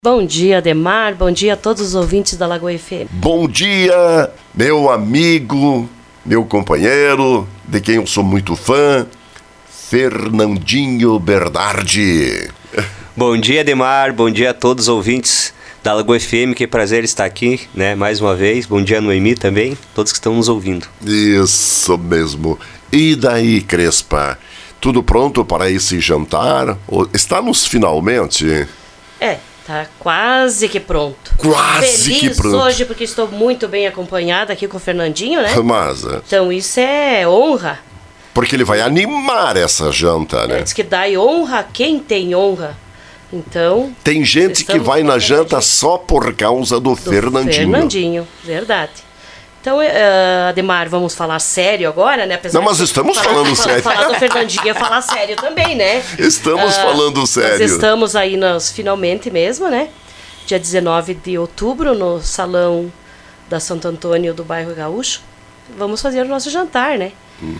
Bom dia, Ademar. Bom dia a todos os ouvintes da Lagoa FM. Bom dia, meu amigo, meu companheiro, de quem eu sou muito fã, Fernandinho Bernardi. Bom dia, Ademar. Bom dia a todos os ouvintes da Lagoa FM. Que prazer estar aqui, né, mais uma vez. Bom dia, Noemi, também, todos que estão nos ouvindo. Isso mesmo. E daí, Crespa? Tudo pronto para esse jantar? Estamos finalmente? Tá quase que pronto. Quase que pronto. Feliz hoje porque estou muito bem acompanhada aqui com o Fernandinho, né? Mas, então isso é honra. Porque ele vai animar essa janta, né? Diz que dá honra a quem tem honra. Então... Tem gente que vai na janta só por causa do Fernandinho. Fernandinho, verdade. Então, Ademar, vamos falar sério agora, né? Não, mas estamos falando sério. Falar do Fernandinho é falar sério também, né? Estamos falando sério. Nós estamos aí finalmente mesmo, né? Dia 19 de outubro, no Salão da Santo Antônio do Bairro Gaúcho. Vamos fazer o nosso jantar, né?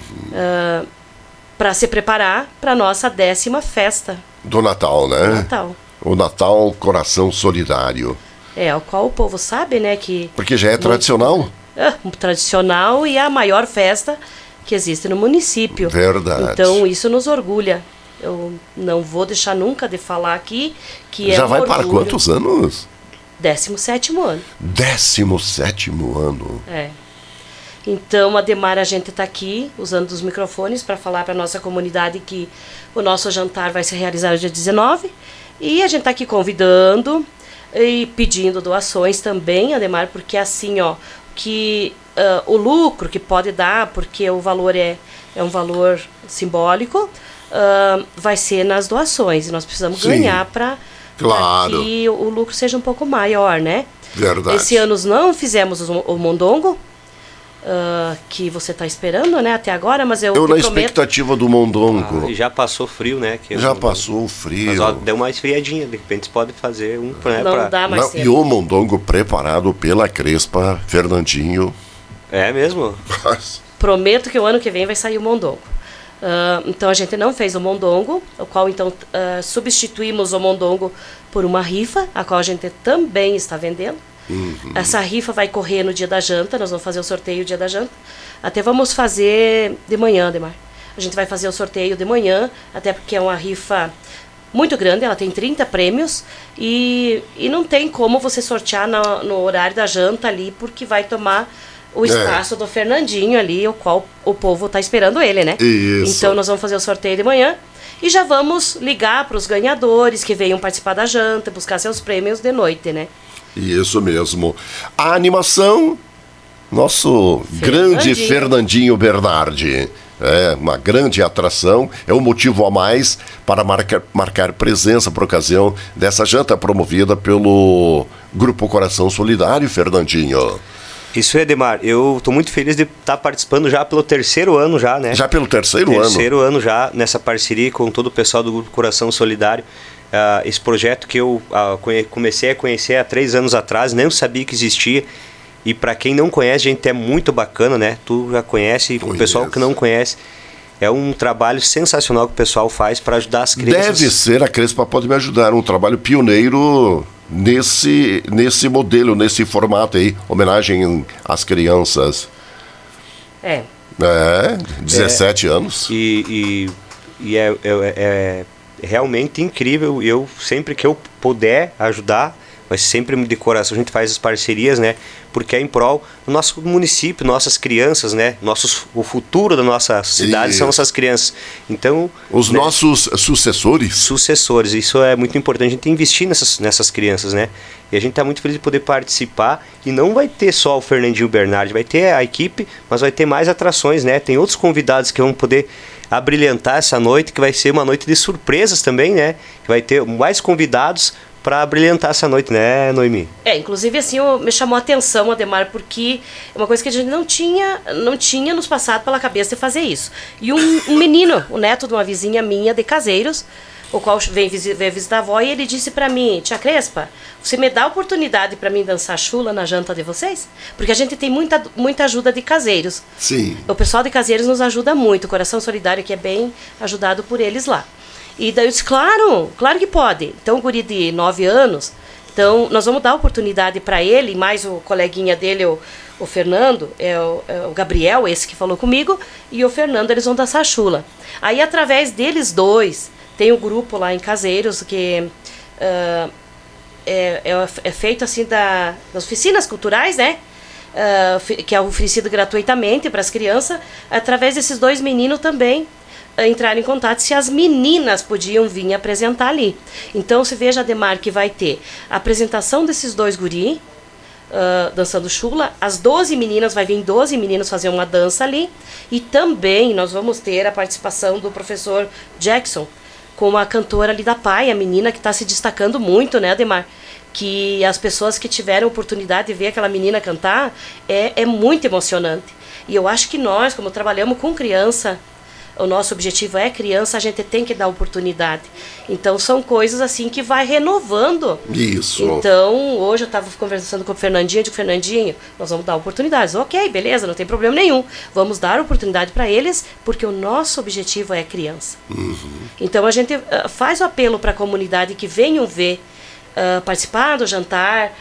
Para se preparar para a nossa 10ª festa. Do Natal, né? Do Natal. O Natal Coração Solidário. O qual o povo sabe, né? Porque já é tradicional. Tradicional e a maior festa que existe no município. Verdade. Então isso nos orgulha. Eu não vou deixar nunca de falar aqui que já vai para quantos anos? 17º ano. 17º ano. Então, Ademar, a gente está aqui usando os microfones para falar para a nossa comunidade que o nosso jantar vai se realizar no dia 19. E a gente está aqui convidando e pedindo doações também, Ademar, porque assim, que o lucro que pode dar, porque o valor é um valor simbólico, vai ser nas doações. E nós precisamos ganhar para que o lucro seja um pouco maior, né? Verdade. Esse ano não fizemos o mondongo, que você está esperando, né, até agora, mas eu na expectativa do mondongo. Já passou frio, né? Passou o frio. Mas deu uma esfriadinha, de repente você pode fazer um... Não dá mais tempo. E o mondongo preparado pela Crespa, Fernandinho. É mesmo? Prometo que o ano que vem vai sair o mondongo. Então a gente não fez o mondongo, o qual então substituímos o mondongo por uma rifa, a qual a gente também está vendendo. Essa rifa vai correr no dia da janta, nós vamos fazer o sorteio no dia da janta. Até vamos fazer de manhã, Ademar. A gente vai fazer o sorteio de manhã, até porque é uma rifa muito grande, ela tem 30 prêmios e não tem como você sortear no horário da janta ali, porque vai tomar o espaço do Fernandinho ali, o qual o povo está esperando ele, né? Isso. Então nós vamos fazer o sorteio de manhã e já vamos ligar para os ganhadores que venham participar da janta, buscar seus prêmios de noite, né? Isso mesmo. A animação, nosso grande Fernandinho Bernardi. É uma grande atração, é um motivo a mais para marcar presença por ocasião dessa janta promovida pelo Grupo Coração Solidário, Fernandinho. Isso, Edemar. Eu estou muito feliz de estar participando já pelo 3º ano já, né? Já pelo terceiro ano? Terceiro ano já, nessa parceria com todo o pessoal do Grupo Coração Solidário. Esse projeto que eu comecei a conhecer há 3 anos atrás, nem sabia que existia. E para quem não conhece, gente, é muito bacana, né? Tu já conhece, o pessoal que não conhece. É um trabalho sensacional que o pessoal faz para ajudar as crianças. Deve ser, a Crespa pode me ajudar, um trabalho pioneiro nesse modelo, nesse formato aí, homenagem às crianças. 17 anos. E é realmente incrível. Eu, sempre que eu puder ajudar, mas sempre de coração a gente faz as parcerias, né? Porque é em prol do nosso município, nossas crianças, né? O futuro da nossa cidade são nossas crianças. Então, os nossos sucessores. Sucessores. Isso é muito importante, a gente investir nessas crianças, né? E a gente está muito feliz de poder participar. E não vai ter só o Fernandinho Bernardi, vai ter a equipe, mas vai ter mais atrações, né? Tem outros convidados que vão poder abrilhantar essa noite, que vai ser uma noite de surpresas também, né? Que vai ter mais convidados para brilhantar essa noite, né, Noemi? Inclusive assim, me chamou a atenção, Ademar, porque é uma coisa que a gente não tinha nos passado pela cabeça de fazer isso. E um menino, o neto de uma vizinha minha de Caseiros, o qual veio visitar a avó, e ele disse para mim: Tia Crespa, você me dá a oportunidade para mim dançar chula na janta de vocês? Porque a gente tem muita ajuda de caseiros. Sim. O pessoal de Caseiros nos ajuda muito, o Coração Solidário que é bem ajudado por eles lá. E daí eu disse, claro que pode. Então o guri de 9 anos, Então, nós vamos dar oportunidade para ele, mais o coleguinha dele, o Fernando, é o Gabriel, esse que falou comigo, e o Fernando, eles vão dançar chula. Aí, através deles dois, tem um grupo lá em Caseiros que é feito assim das oficinas culturais, né? Que é oferecido gratuitamente para as crianças. Através desses dois meninos também entraram em contato se as meninas podiam vir apresentar ali. Então, se veja, Ademar, que vai ter a apresentação desses dois guri, dançando chula. As 12 meninas, vai vir 12 meninos fazer uma dança ali. E também nós vamos ter a participação do professor Jackson, com a cantora ali da PAI, a menina que está se destacando muito, né, Ademar? Que as pessoas que tiveram oportunidade de ver aquela menina cantar, é muito emocionante. E eu acho que nós, como trabalhamos com criança, o nosso objetivo é criança, a gente tem que dar oportunidade. Então, são coisas assim que vai renovando. Isso. Então, hoje eu estava conversando com o Fernandinho, eu digo, Fernandinho, nós vamos dar oportunidades. Ok, beleza, não tem problema nenhum. Vamos dar oportunidade para eles, porque o nosso objetivo é criança. Então, a gente faz o apelo para a comunidade que venham ver, participar do jantar,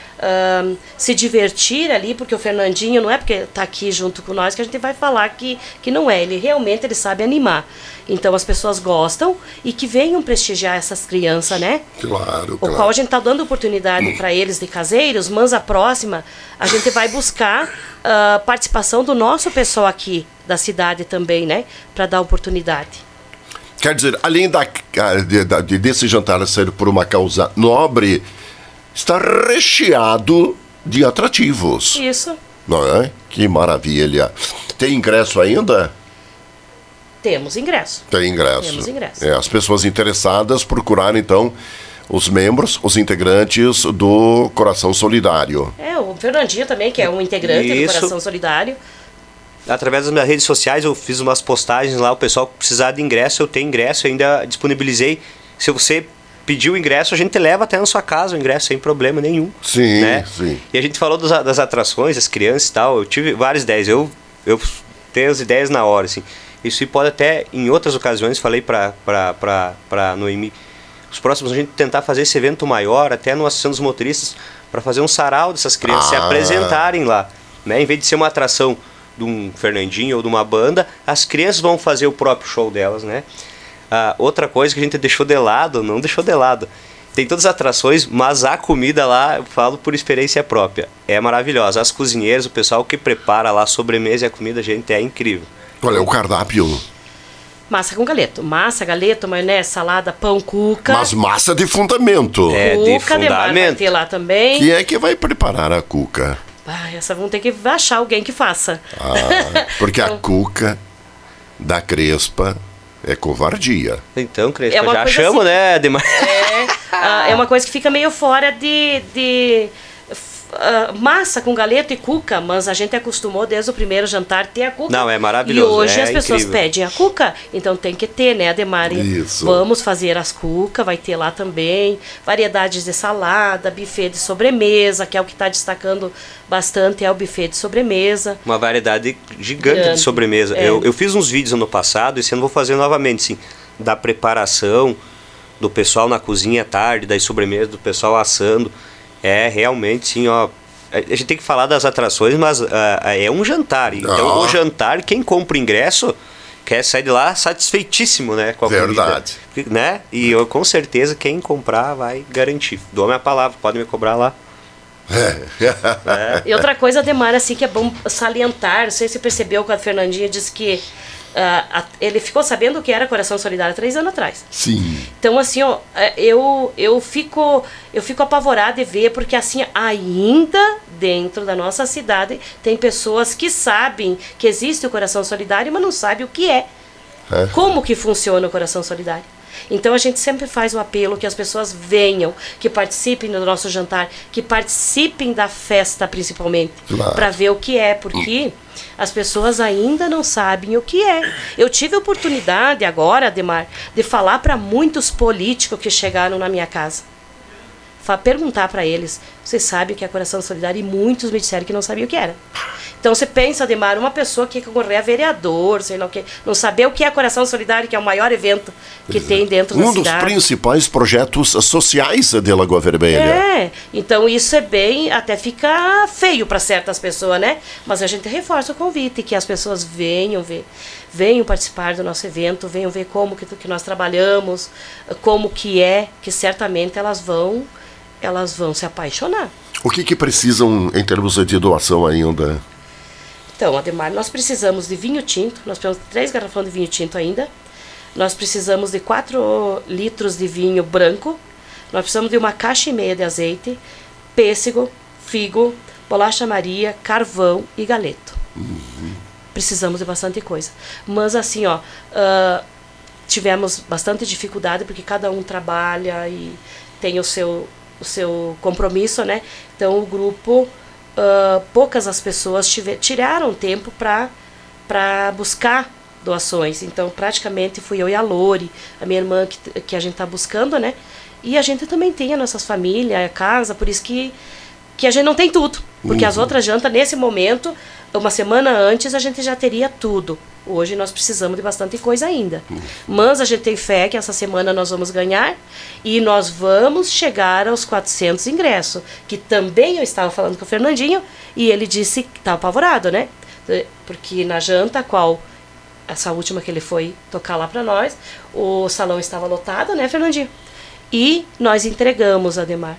se divertir ali, porque o Fernandinho não é porque está aqui junto com nós que a gente vai falar que não é, ele realmente sabe animar. Então as pessoas gostam e que venham prestigiar essas crianças, né? Claro. O qual a gente está dando oportunidade para eles de Caseiros, mas a próxima a gente vai buscar participação do nosso pessoal aqui da cidade também, né? Para dar oportunidade. Quer dizer, além desse jantar ser por uma causa nobre, está recheado de atrativos. Isso. Não é? Que maravilha. Tem ingresso ainda? Temos ingresso. Tem ingresso. Temos ingresso. As pessoas interessadas procuraram, então, os membros, os integrantes do Coração Solidário. O Fernandinho também, que é um integrante do Coração Solidário. Através das minhas redes sociais eu fiz umas postagens lá, o pessoal que precisar de ingresso, eu tenho ingresso, eu ainda disponibilizei. Se você pedir o ingresso, a gente leva até na sua casa o ingresso, sem problema nenhum. Sim, né? sim. E a gente falou das atrações, das crianças e tal, eu tive várias ideias, eu tenho as ideias na hora, assim. Isso pode até, em outras ocasiões, falei pra Noemi, os próximos a gente tentar fazer esse evento maior, até no Associação dos Motoristas, para fazer um sarau dessas crianças se apresentarem lá, né? Em vez de ser uma atração de um Fernandinho ou de uma banda, as crianças vão fazer o próprio show delas, né? Outra coisa que a gente não deixou de lado, tem todas as atrações, mas a comida lá, eu falo por experiência própria, é maravilhosa. As cozinheiras, o pessoal que prepara lá a sobremesa e a comida, gente, é incrível. Qual é o cardápio? Massa com galeto. Massa, galeto, maionese, salada, pão, cuca. Mas massa de fundamento. De fundamento. Vai ter lá também. Quem é que vai preparar a cuca? Essa vão ter que achar alguém que faça. Porque a cuca da Crespa é covardia. Então, Crespa, já achamos, assim, né, Ademar? É uma coisa que fica meio fora de massa com galeto e cuca, mas a gente acostumou desde o primeiro jantar ter a cuca. Não, é maravilhoso. E hoje as pessoas incrível. pedem a cuca, então tem que ter, né, Ademar? Isso. Vamos fazer as cucas, vai ter lá também variedades de salada, buffet de sobremesa, que é o que está destacando bastante, é o buffet de sobremesa. Uma variedade gigante de sobremesa. Eu fiz uns vídeos ano passado, esse ano vou fazer novamente, sim, da preparação do pessoal na cozinha à tarde, das sobremesas, do pessoal assando. Realmente, sim, ó. A gente tem que falar das atrações, mas é um jantar. Então, o jantar, quem compra o ingresso quer sair de lá satisfeitíssimo, né? Com a Verdade. comida, né? E eu, com certeza, quem comprar vai garantir. Dou a minha palavra, pode me cobrar lá. E outra coisa, Ademar, assim, que é bom salientar, não sei se você percebeu quando a Fernandinha disse que ele ficou sabendo o que era Coração Solidário 3 anos atrás. Sim. Então, assim, ó, eu fico apavorada de ver, porque assim, ainda dentro da nossa cidade tem pessoas que sabem que existe o Coração Solidário, mas não sabem o que é. Como que funciona o Coração Solidário. Então a gente sempre faz o apelo que as pessoas venham, que participem do nosso jantar, que participem da festa principalmente, para ver o que é, porque as pessoas ainda não sabem o que é. Eu tive a oportunidade agora, Ademar, de falar para muitos políticos que chegaram na minha casa. Perguntar para eles, vocês sabem o que é Coração Solidário? E muitos me disseram que não sabiam o que era. Então você pensa, Ademar, uma pessoa que quer concorrer a vereador, sei lá o que, não saber o que é Coração Solidário, que é o maior evento que tem dentro da cidade. Um dos principais projetos sociais de Lagoa Vermelha. Então isso é bem, até fica feio para certas pessoas, né? Mas a gente reforça o convite, que as pessoas venham participar do nosso evento, venham ver como que nós trabalhamos, como que certamente elas vão se apaixonar. O que precisam em termos de doação ainda? Então, Ademar, nós precisamos de vinho tinto, nós temos 3 garrafões de vinho tinto ainda, nós precisamos de 4 litros de vinho branco, nós precisamos de 1,5 caixas de azeite, pêssego, figo, bolacha Maria, carvão e galeto. Precisamos de bastante coisa. Mas assim, tivemos bastante dificuldade, porque cada um trabalha e tem o seu compromisso, né? Então o grupo, poucas as pessoas tiraram tempo para buscar doações. Então praticamente fui eu e a Lori, a minha irmã, que a gente está buscando, né? E a gente também tem as nossas famílias, a casa, por isso que a gente não tem tudo. Porque as outras jantas, nesse momento, uma semana antes, a gente já teria tudo. Hoje nós precisamos de bastante coisa ainda. Mas a gente tem fé que essa semana nós vamos ganhar e nós vamos chegar aos 400 ingressos. Que também eu estava falando com o Fernandinho e ele disse que estava apavorado, né? Porque na janta, essa última que ele foi tocar lá para nós, o salão estava lotado, né, Fernandinho? E nós entregamos, Ademar,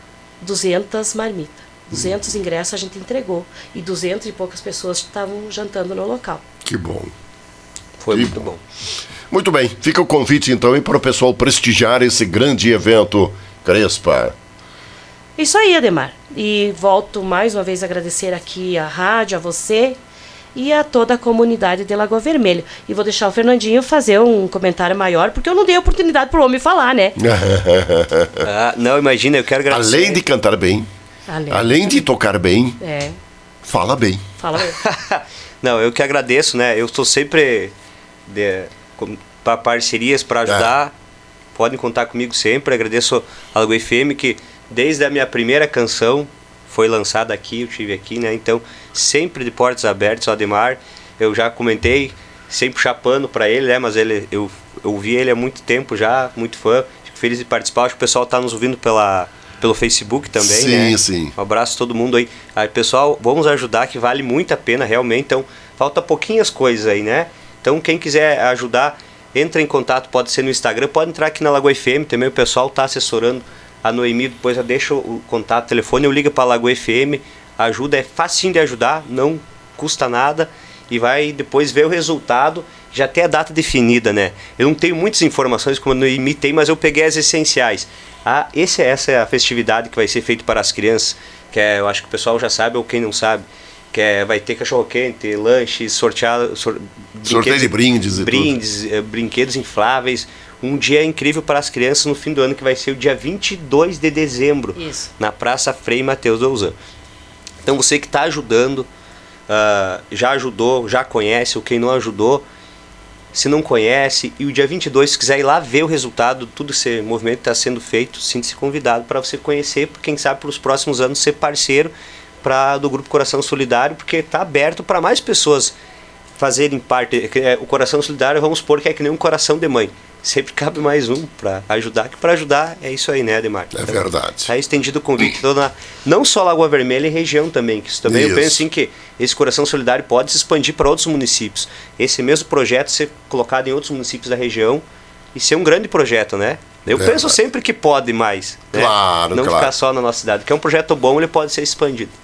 200 marmitas. 200 ingressos a gente entregou. E 200 e poucas pessoas estavam jantando no local. Que bom. Foi muito bom. Muito bem. Fica o convite, então, para o pessoal prestigiar esse grande evento, Crespa. Isso aí, Ademar. E volto mais uma vez a agradecer aqui à rádio, a você e a toda a comunidade de Lagoa Vermelha. E vou deixar o Fernandinho fazer um comentário maior, porque eu não dei oportunidade para o homem falar, né? Não, imagina, eu quero agradecer. Além de cantar bem, além de tocar bem, fala bem. Fala bem. Não, eu que agradeço, né? Eu estou sempre para parcerias, para ajudar. Podem contar comigo sempre. Agradeço a Lagoa FM, que desde a minha primeira canção foi lançada aqui, eu estive aqui, né? Então, sempre de portas abertas, o Ademar, eu já comentei, sempre chapando para ele, né? Mas eu ouvi ele há muito tempo já, muito fã. Fico feliz de participar. Acho que o pessoal está nos ouvindo pelo Facebook também, né? Sim. Um abraço a todo mundo aí. Aí, pessoal, vamos ajudar, que vale muito a pena, realmente. Então, falta pouquinhas coisas aí, né? Então, quem quiser ajudar, entra em contato, pode ser no Instagram, pode entrar aqui na Lagoa FM, também o pessoal está assessorando. A Noemi, depois eu deixo o contato, o telefone, eu ligo para a Lagoa FM, ajuda, é facinho de ajudar, não custa nada, e vai depois ver o resultado, já tem a data definida, né? Eu não tenho muitas informações como a Noemi tem, mas eu peguei as essenciais. Essa é a festividade que vai ser feita para as crianças, que eu acho que o pessoal já sabe, ou quem não sabe, que vai ter cachorro-quente, lanche, sorteio de brindes, brinquedos infláveis. Um dia incrível para as crianças no fim do ano, que vai ser o dia 22 de dezembro, na Praça Frei Mateus Douzan. Então você que está ajudando, já ajudou, já conhece, ou quem não ajudou, se não conhece, e o dia 22, se quiser ir lá ver o resultado, tudo esse movimento está sendo feito, sinta-se convidado para você conhecer, quem sabe para os próximos anos ser parceiro do Grupo Coração Solidário, porque está aberto para mais pessoas fazerem parte. O Coração Solidário, vamos supor que é que nem um coração de mãe. Sempre cabe mais um para ajudar, que para ajudar é isso aí, né, Ademar? É verdade. Está estendido o convite não só Lagoa Vermelha e região também, que isso também eu penso assim que esse Coração Solidário pode se expandir para outros municípios. Esse mesmo projeto ser colocado em outros municípios da região e ser um grande projeto, né? Eu penso sempre que pode mais, né? Claro, não ficar só na nossa cidade, que é um projeto bom, ele pode ser expandido.